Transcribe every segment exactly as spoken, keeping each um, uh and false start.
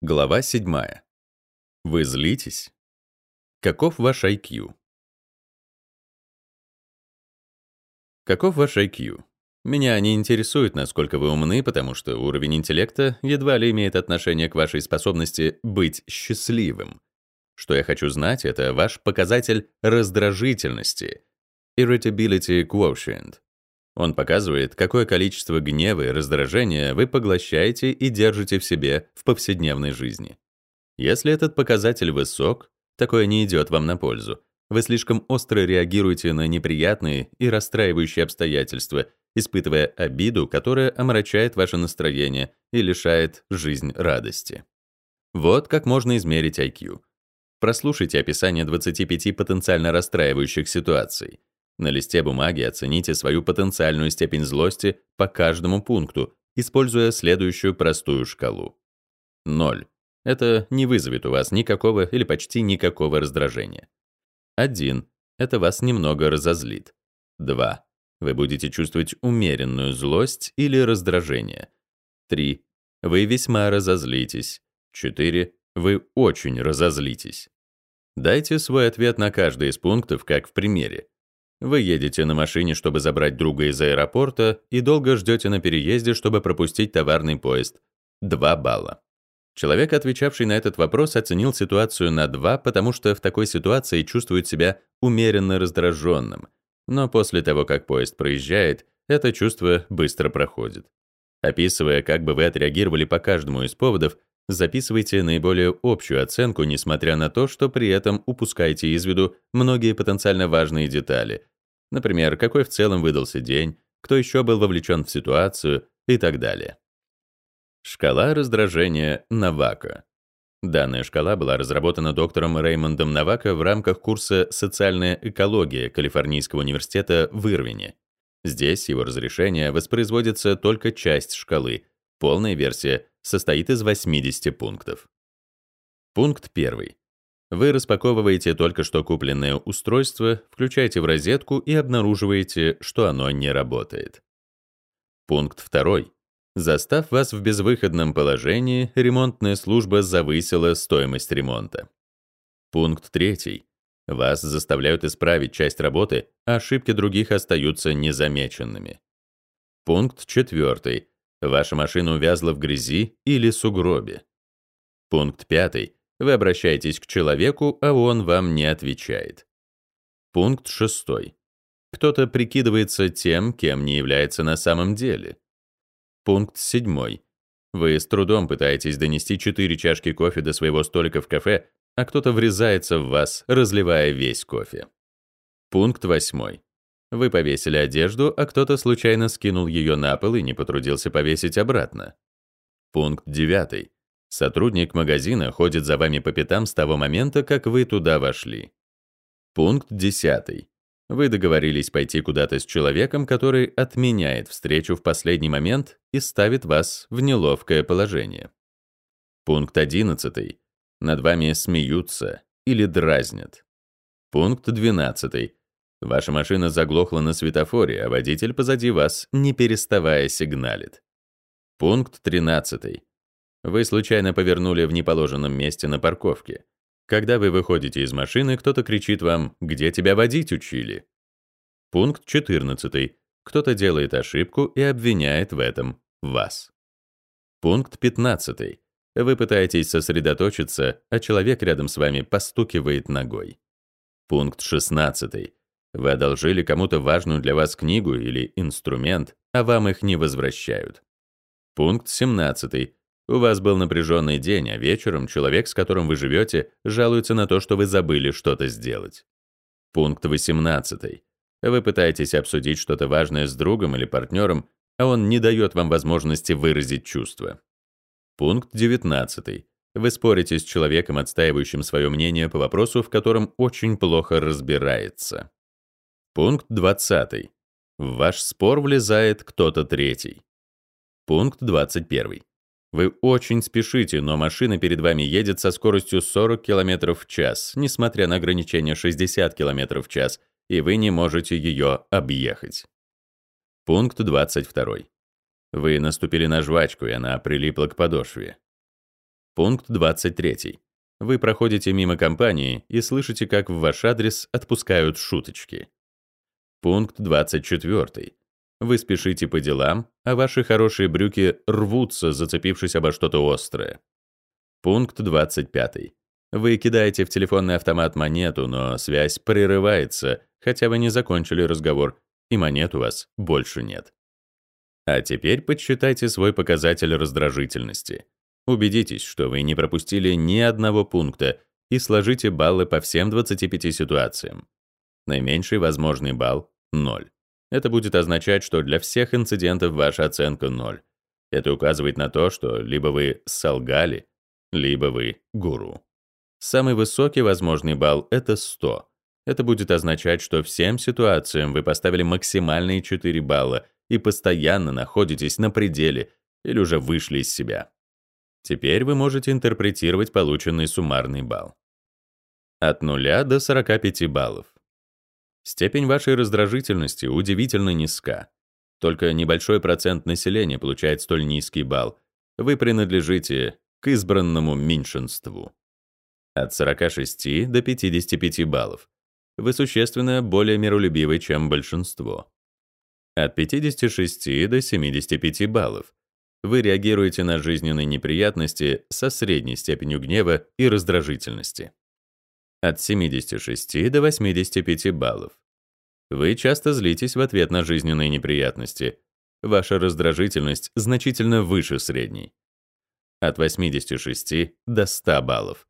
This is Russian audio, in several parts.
Глава седьмая. Вы злитесь? Каков ваш ай кью? Каков ваш ай кью? Меня не интересует, насколько вы умны, потому что уровень интеллекта едва ли имеет отношение к вашей способности быть счастливым. Что я хочу знать, это ваш показатель раздражительности, irritability quotient. Он показывает, какое количество гнева и раздражения вы поглощаете и держите в себе в повседневной жизни. Если этот показатель высок, такое не идет вам на пользу. Вы слишком остро реагируете на неприятные и расстраивающие обстоятельства, испытывая обиду, которая омрачает ваше настроение и лишает жизнь радости. Вот как можно измерить ай кью. Прослушайте описание двадцати пяти потенциально расстраивающих ситуаций. На листе бумаги оцените свою потенциальную степень злости по каждому пункту, используя следующую простую шкалу. ноль. Это не вызовет у вас никакого или почти никакого раздражения. один. Это вас немного разозлит. два. Вы будете чувствовать умеренную злость или раздражение. три. Вы весьма разозлитесь. четыре. Вы очень разозлитесь. Дайте свой ответ на каждый из пунктов, как в примере. Вы едете на машине, чтобы забрать друга из аэропорта, и долго ждете на переезде, чтобы пропустить товарный поезд. два балла. Человек, отвечавший на этот вопрос, оценил ситуацию на два, потому что в такой ситуации чувствует себя умеренно раздраженным. Но после того, как поезд проезжает, это чувство быстро проходит. Описывая, как бы вы отреагировали по каждому из поводов, записывайте наиболее общую оценку, несмотря на то, что при этом упускаете из виду многие потенциально важные детали. Например, какой в целом выдался день, кто еще был вовлечен в ситуацию и так далее. Шкала раздражения Навака. Данная шкала была разработана доктором Реймондом Навака в рамках курса «Социальная экология» Калифорнийского университета в Ирвине. Здесь его разрешение воспроизводится только часть шкалы. Полная версия состоит из восьмидесяти пунктов. Пункт первый. Вы распаковываете только что купленное устройство, включаете в розетку и обнаруживаете, что оно не работает. Пункт второй. Застав вас в безвыходном положении, ремонтная служба завысила стоимость ремонта. Пункт третий. Вас заставляют исправить часть работы, а ошибки других остаются незамеченными. Пункт четвертый. Ваша машина увязла в грязи или сугробе. Пункт пятый. Вы обращаетесь к человеку, а он вам не отвечает. Пункт шестой. Кто-то прикидывается тем, кем не является на самом деле. Пункт седьмой. Вы с трудом пытаетесь донести четыре чашки кофе до своего столика в кафе, а кто-то врезается в вас, разливая весь кофе. Пункт восьмой. Вы повесили одежду, а кто-то случайно скинул ее на пол и не потрудился повесить обратно. Пункт девятый. Сотрудник магазина ходит за вами по пятам с того момента, как вы туда вошли. Пункт десятый. Вы договорились пойти куда-то с человеком, который отменяет встречу в последний момент и ставит вас в неловкое положение. Пункт одиннадцатый. Над вами смеются или дразнят. Пункт двенадцатый. Ваша машина заглохла на светофоре, а водитель позади вас, не переставая, сигналит. Пункт тринадцатый. Вы случайно повернули в неположенном месте на парковке. Когда вы выходите из машины, кто-то кричит вам: «Где тебя водить учили?». Пункт четырнадцатый. Кто-то делает ошибку и обвиняет в этом вас. Пункт пятнадцатый. Вы пытаетесь сосредоточиться, а человек рядом с вами постукивает ногой. Пункт шестнадцатый. Вы одолжили кому-то важную для вас книгу или инструмент, а вам их не возвращают. Пункт семнадцатый. У вас был напряженный день, а вечером человек, с которым вы живете, жалуется на то, что вы забыли что-то сделать. Пункт восемнадцатый. Вы пытаетесь обсудить что-то важное с другом или партнером, а он не дает вам возможности выразить чувства. Пункт девятнадцатый. Вы спорите с человеком, отстаивающим свое мнение по вопросу, в котором очень плохо разбирается. Пункт двадцатый. В ваш спор влезает кто-то третий. Пункт двадцать первый. Вы очень спешите, но машина перед вами едет со скоростью сорок километров в час, несмотря на ограничение шестьдесят километров в час, и вы не можете ее объехать. Пункт двадцать второй. Вы наступили на жвачку, и она прилипла к подошве. Пункт двадцать три. Вы проходите мимо компании и слышите, как в ваш адрес отпускают шуточки. Пункт двадцать четыре. Вы спешите по делам, а ваши хорошие брюки рвутся, зацепившись обо что-то острое. Пункт двадцать пять. Вы кидаете в телефонный автомат монету, но связь прерывается, хотя вы не закончили разговор, и монет у вас больше нет. А теперь подсчитайте свой показатель раздражительности. Убедитесь, что вы не пропустили ни одного пункта, и сложите баллы по всем двадцати пяти ситуациям. Наименьший возможный балл — ноль. Это будет означать, что для всех инцидентов ваша оценка ноль. Это указывает на то, что либо вы солгали, либо вы гуру. Самый высокий возможный балл — это сто. Это будет означать, что всем ситуациям вы поставили максимальные четыре балла и постоянно находитесь на пределе или уже вышли из себя. Теперь вы можете интерпретировать полученный суммарный балл. От нуля до сорока пяти баллов. Степень вашей раздражительности удивительно низка. Только небольшой процент населения получает столь низкий балл. Вы принадлежите к избранному меньшинству. От сорока шести до пятидесяти пяти баллов. Вы существенно более миролюбивы, чем большинство. От пятидесяти шести до семидесяти пяти баллов. Вы реагируете на жизненные неприятности со средней степенью гнева и раздражительности. От семидесяти шести до восьмидесяти пяти баллов. Вы часто злитесь в ответ на жизненные неприятности. Ваша раздражительность значительно выше средней. От восьмидесяти шести до ста баллов.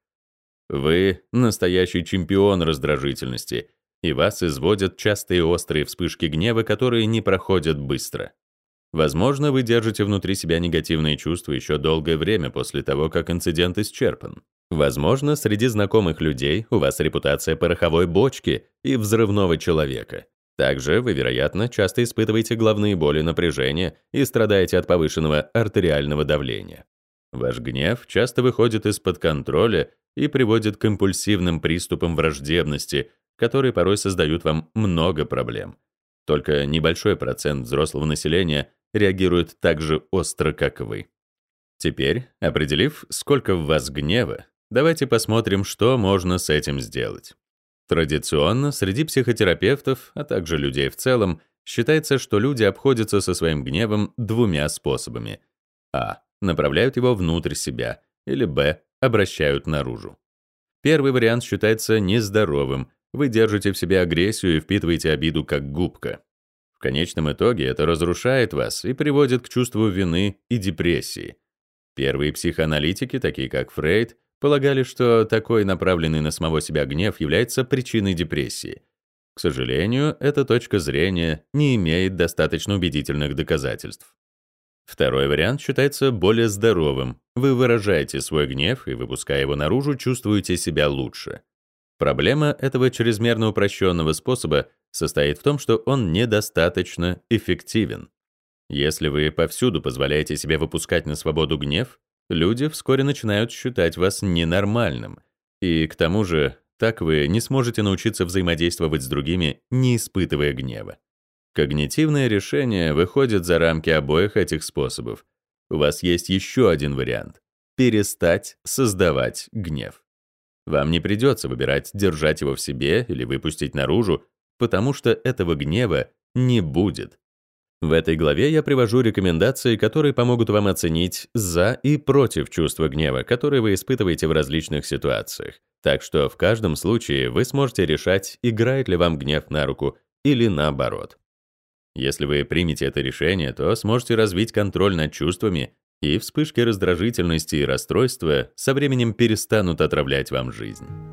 Вы настоящий чемпион раздражительности, и вас изводят частые острые вспышки гнева, которые не проходят быстро. Возможно, вы держите внутри себя негативные чувства еще долгое время после того, как инцидент исчерпан. Возможно, среди знакомых людей у вас репутация пороховой бочки и взрывного человека. Также вы, вероятно, часто испытываете головные боли, напряжения и страдаете от повышенного артериального давления. Ваш гнев часто выходит из-под контроля и приводит к импульсивным приступам враждебности, которые порой создают вам много проблем. Только небольшой процент взрослого населения реагирует так же остро, как вы. Теперь, определив, сколько в вас гнева, давайте посмотрим, что можно с этим сделать. Традиционно среди психотерапевтов, а также людей в целом, считается, что люди обходятся со своим гневом двумя способами. А. Направляют его внутрь себя, или Б. Обращают наружу. Первый вариант считается нездоровым. Вы держите в себе агрессию и впитываете обиду как губка. В конечном итоге это разрушает вас и приводит к чувству вины и депрессии. Первые психоаналитики, такие как Фрейд, полагали, что такой направленный на самого себя гнев является причиной депрессии. К сожалению, эта точка зрения не имеет достаточно убедительных доказательств. Второй вариант считается более здоровым. Вы выражаете свой гнев и, выпуская его наружу, чувствуете себя лучше. Проблема этого чрезмерно упрощенного способа состоит в том, что он недостаточно эффективен. Если вы повсюду позволяете себе выпускать на свободу гнев, люди вскоре начинают считать вас ненормальным. И к тому же, так вы не сможете научиться взаимодействовать с другими, не испытывая гнева. Когнитивное решение выходит за рамки обоих этих способов. У вас есть еще один вариант — перестать создавать гнев. Вам не придется выбирать, держать его в себе или выпустить наружу, потому что этого гнева не будет. В этой главе я привожу рекомендации, которые помогут вам оценить за и против чувства гнева, которые вы испытываете в различных ситуациях. Так что в каждом случае вы сможете решать, играет ли вам гнев на руку или наоборот. Если вы примете это решение, то сможете развить контроль над чувствами, и вспышки раздражительности и расстройства со временем перестанут отравлять вам жизнь.